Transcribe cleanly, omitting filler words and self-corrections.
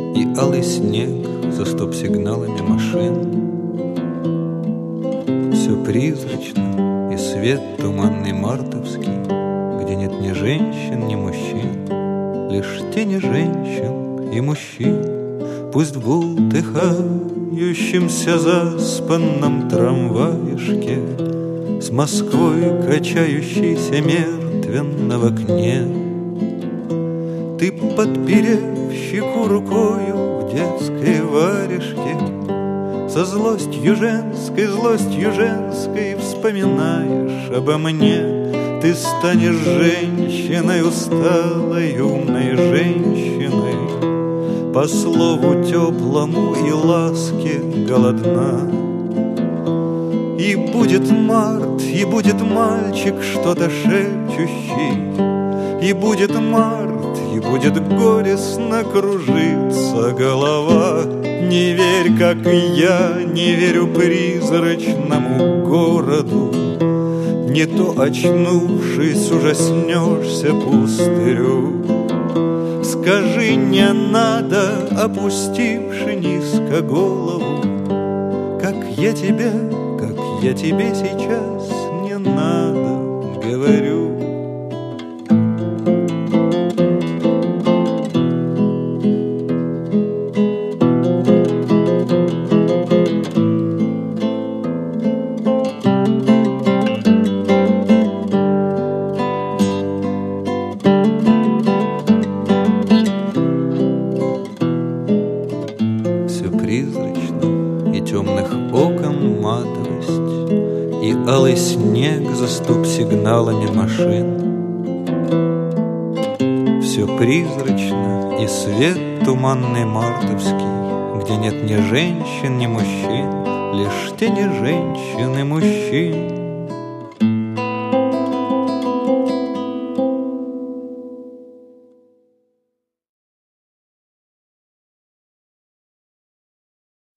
и алый снег за стоп-сигналами машин. Все призрачно, и свет туманный мартовский, где нет ни женщин, ни мужчин, лишь тени женщин и мужчин. Пусть в бултыхающемся заспанном трамваишке с Москвой, качающейся мертвенно в окне, ты, подперев щеку рукою в детской варежке, со злостью женской вспоминаешь обо мне. Ты станешь женщиной, усталой, умной женщиной, по слову теплому и ласке голодна. И будет март, и будет мальчик что-то шепчущий, и будет март, и будет горестно кружиться голова. Не верь, как и я, не верю призрачному городу, не то, очнувшись, ужаснешься пустырю. Скажи, не надо, опустивши низко голову, как я тебе сейчас не надо, говорю. Призрачно, и темных окон матовость, и алый снег за стоп-сигналами машин. Все призрачно, и свет туманный мартовский, где нет ни женщин, ни мужчин, лишь тени женщин и мужчин.